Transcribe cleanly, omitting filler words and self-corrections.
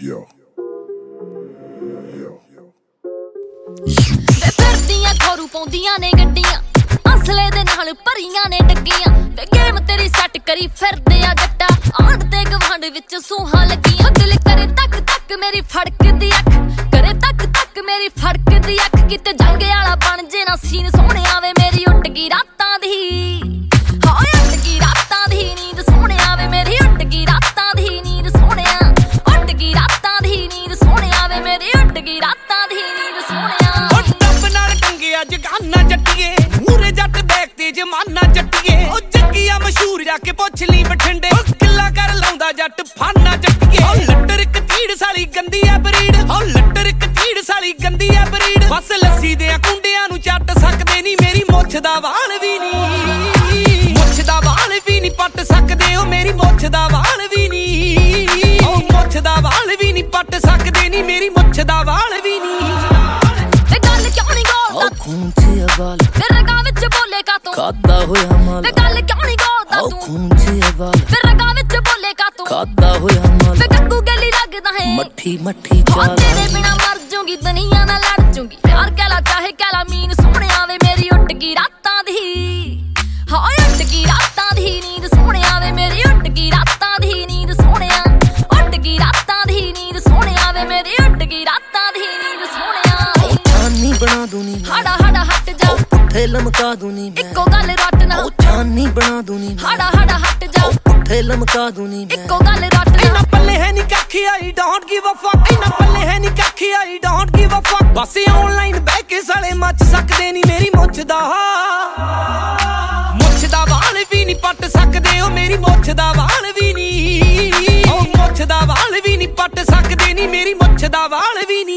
ਫਿਰਦੀਆਂ ਖੋਰੂ ਪਾਉਂਦੀਆਂ ਨੇ ਗੱਡੀਆਂ ਅਸਲੇ ਦੇ ਨਾਲ ਭਰੀਆਂ ਨੇ ਡੱਗੀਆਂ ਵੇ ਗੇਮ ਤੇਰੀ ਸੈੱਟ ਕਰੀ ਫਿਰਦੇ ਆ ਜੱਟਾ ਆਂਢ ਤੇ ਗਵਾਂਢ ਵਿੱਚ ਸੂਹਾਂ ਲੱਗੀਆਂ ਦਿਲ ਕਰੇ ਤੱਕ ਤੱਕ ਮੇਰੀ ਫੜਕਦੀ ਅੱਖ ਕਰੇ ਤੱਕ ਤੱਕ ਮੇਰੀ ਫੜਕਦੀ ਅੱਖ ਕਿਤੇ ਜੰਗ ਵਾਲਾ ਬਣ ਜੇ ਨਾ ਸੀਨ ਸੋਹਣਿਆ ਵੇ ਮੇਰੀ ਉੱਡ ਗਈ ਰਾਤਾਂ ਦੀ ਹਾਏ ਉੱਡ ਗਈ ਰਾਤਾਂ ਦੀ ਨੀਂਦ ਸੋਹਣਿਆ ਵੇ ਮੇਰੀ ਉੱਡ ਗਈ ਰਾਤਾਂ ਦੀ ਨੀਂਦ ਸੋਹਣਿਆ ਉੱਡ ਗਈ ਰਾਤਾਂ ਦੀ ਨੀਂਦ ਸੋਹਣਿਆ ਵੇ ਮੇਰੀ ਉੱਡ ਗਈ ਰਾਤਾਂ ਦੀ ਨੀਂਦ ਸੋਹਣਿਆ ਉਹ ਟੱਬ ਨਾਲ ਟੰਗਿਆ ਜਗਾਨਾ ਜੱਟੀਏ ਮੂਰੇ ਜੱਟ ਦੇਖਦੇ ਜਮਾਨਾ ਜੱਟੀਏ ਉਹ ਜੱਗੀਆਂ ਮਸ਼ਹੂਰ ਜਾ ਕੇ ਪੁੱਛ ਲਈ ਬਠਿੰਡੇ ਕਿੱਲਾ ਕਰ ਲਾਉਂਦਾ ਜੱਟ ਫਾਨਾ ਜੱਟੀਏ ਉਹ ਲੱਟਰ ਇੱਕ ਤੀੜ ਸਾਲੀ ਗੰਦੀ ਆ ਬਰੀਡ ਉਹ ਲੱਟਰ ਇੱਕ ਤੀੜ ਸਾਲੀ ਗੰਦੀ ਆ ਬਰੀਡ ਬਸ ਲੱਸੀ ਦੇ ਕੁੰਡਿਆਂ ਨੂੰ ਚੱਟ ਸਕਦੇ ਨਹੀਂ ਮੇਰੀ ਮੁੱਛ ਦਾ ਵਾਲ ਵੀ ਨਹੀਂ ਮੁੱਛ ਦਾ ਵਾਲ ਵੀ ਨਹੀਂ ਪੱਟ ਸਕਦੇ ਉਹ ਮੇਰੀ ਮੁੱਛ ਦਾ ਵਾਲ ਵੀ ਨਹੀਂ ਉਹ ਮੁੱਛ ਦਾ ਵਾਲ ਵੀ ਨਹੀਂ ਪੱਟ ਸਕਦੇ ਨਹੀਂ ਮੇਰੀ ਮੁੱਛ ਦਾ ਵਾਲ ਵੀ ਨਹੀਂ ਵੇ ਗੱਲ ਕਿਉਂ ਨਹੀਂ ਗੋਲਦਾ ਖੂਨ ਚ ਅਵਾਲ ਫਿਰ ਰਗਾਂ ਵਿੱਚ ਬੋਲੇ ਕਾ ਤੂੰ ਖਾਦਾ ਹੋਇਆ ਮਾਲ ਵੇ ਗੱਲ ਕਿਉਂ ਨਹੀਂ ਗੋਲਦਾ ਤੂੰ ਖੂਨ ਚ ਅਵਾਲ ਫਿਰ ਰਗਾਂ ਵਿੱਚ ਬੋਲੇ ਕਾ ਤੂੰ ਖਾਦਾ ਹੋਇਆ ਮਾਲ ਵੇ ਗੱਗੂ ਗਲੀ ਲੱਗਦਾ ਹੈ ਮੱਠੀ ਮੱਠੀ ਚਾਲ ਤੇਰੇ ਬਿਨਾ ਮਰ ਜੂਗੀ ਦੁਨੀਆ ਨਾਲ ਲੜ ਜੂਗੀ ਪਿਆਰ ਕਹਿਲਾ ਚਾਹੇ ਕਹਿਲਾ ਮੀਨ ਸੋਹਣਿਆ ਵੇ ਮੇਰੀ ਉੱਡ ਗਈ ਰਾਤਾਂ ਦੀ ਹਾਏ ਉੱਡ ਗਈ ਰਾਤਾਂ ਦੀ ਨੀਂਦ ਸੋਹਣਿਆ ਵੇ ਮੇਰੀ ਉੱਡ ਗਈ ਰਾਤਾਂ ਦੀ ਨੀਂਦ ਸੋਹਣਿਆ ਉੱਡ ਗਈ ਰਾਤਾਂ ਦੀ ਨੀਂਦ ਸੋਹਣਿਆ ਵੇ ਮੇਰੀ ਉੱਡ ਗਈ ਰਾਤਾਂ ਦੀ ਨੀਂਦ ਸੋਹਣਿਆ ਚਾਨੀ ਬਣਾ ਦੂਨੀ ਹਾੜਾ ਹਾੜਾ ਹਟ ਜਾ ਪੁੱਠੇ ਲਮਕਾ ਦੂਨੀ ਇੱਕੋ ਗੱਲ ਰੱਟ ਨਾ ਚਾਨੀ ਬਣਾ ਦੂਨੀ ਹਾੜਾ ਹਾੜਾ ਹਟ ਜਾ ਪੁੱਠੇ ਲਮਕਾ ਦੂਨੀ ਇੱਕੋ ਗੱਲ ਰੱਟ ਨਾ ਇੰਨਾ ਪੱਲੇ ਹੈ ਨਹੀਂ ਕੱਖ ਆਈ ਡੋਂਟ ਗਿਵ ਅ ਫੱਕ ਇੰਨਾ ਪੱਲੇ ਹੈ ਨਹੀਂ ਕੱਖ I don't give a fuck ਬਸ ਆਨਲਾਈਨ ਬਹਿ ਕੇ ਸਾਲੇ ਮੱਚ ਸਕਦੇ ਨਹੀਂ ਮੇਰੀ ਮੁੱਛ ਦਾ ਵਾਲ ਵੀ ਨਹੀਂ ਪੱਟ ਸਕਦੇ ਉਹ ਮੇਰੀ ਮੁੱਛ ਦਾ ਵਾਲ ਵੀ ਨਹੀਂ ਉਹ ਮੁੱਛ ਦਾ ਵਾਲ ਵੀ ਨਹੀਂ ਪੱਟ ਸਕਦੇ ਨਹੀਂ ਮੇਰੀ ਮੁੱਛ ਦਾ ਵਾਲ ਵੀ ਨਹੀਂ